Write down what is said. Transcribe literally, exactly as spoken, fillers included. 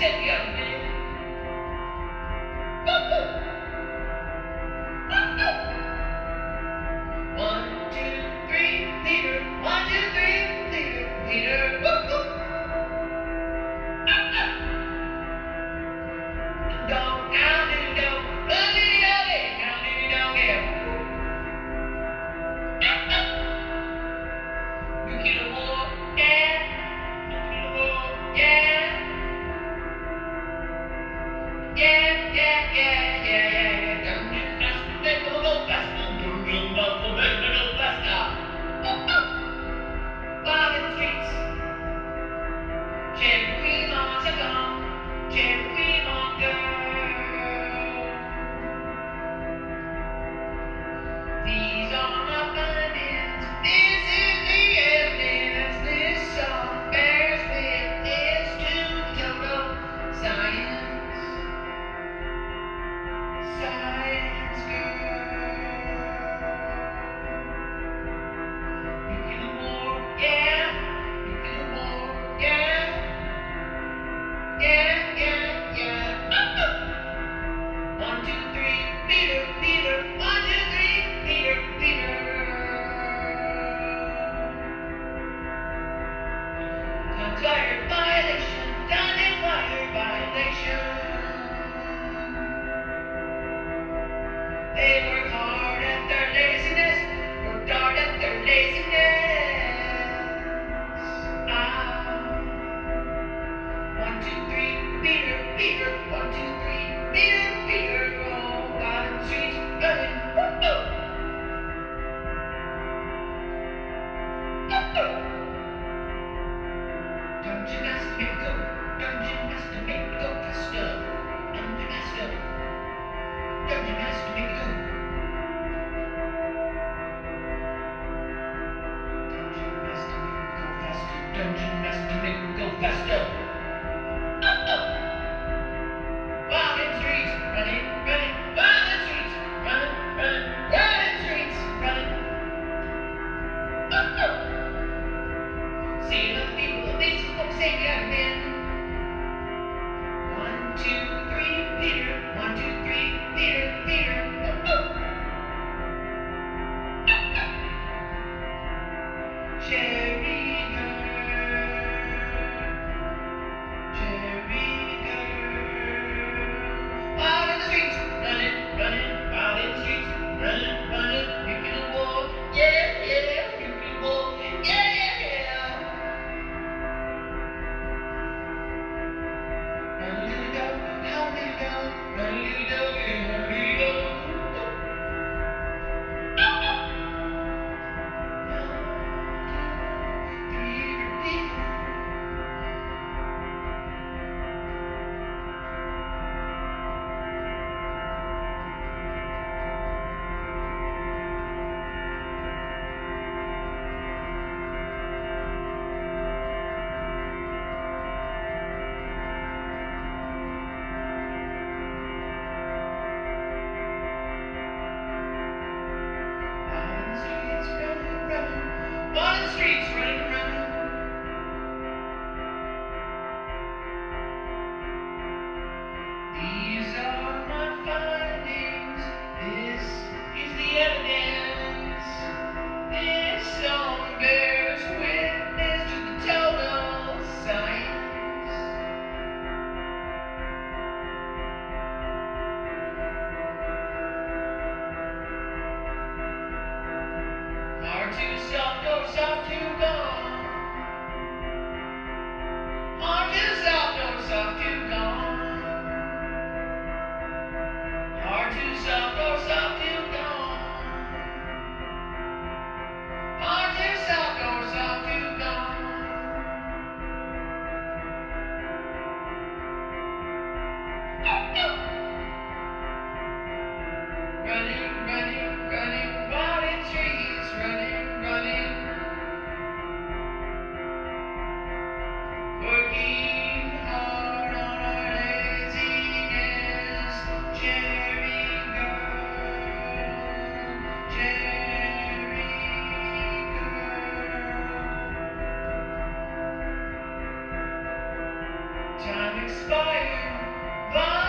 said the other day. One, two, three, Peter. One, two, three, Peter. Peter. Dog, how did it go? How did it go? How did it go? You kill a boy, yeah. You kill a boy, yeah. Yeah, yeah, yeah, yeah, yeah, yeah. Dungeon master, make them go faster. Dungeon master, make them go faster. Wild in the streets. Cherry cream on sugar. Cherry cream on girl. These are my findings. This is the evidence. This song bears witness to the total science. Science girl. You feel the war, yeah. You feel the war, yeah. Yeah, yeah, yeah. One, two, three, Peter, Peter. One, two, three, Peter, Peter. Time-expired violation. Time-expired violation. They work hard at their laziness. Work hard at their laziness. Ah. One, two, three, Peter, Peter. One, two, three, Peter, Peter. Oh, out in the streets running. Woo-hoo. Woo-hoo. Dungeon master, make it go. Dungeon master, make it go faster. Dungeon master. Dungeon master, make it go. Dungeon master, make it go faster. Dungeon master, make it go faster. Wild in the streets, running, running, wild in the streets, running, running, wild in the streets, running. See the people of these folks say we are men. One, two, three, Peter. One, two, three, Peter, Peter. Cherry girl, cherry girl. Wild in the streets, running, running, wild in the streets, running, running. You feel the war, yeah, yeah. You feel the war, yeah, yeah, yeah. Run, little dog, how little dog, run, little dog, yeah, little dog. inspired by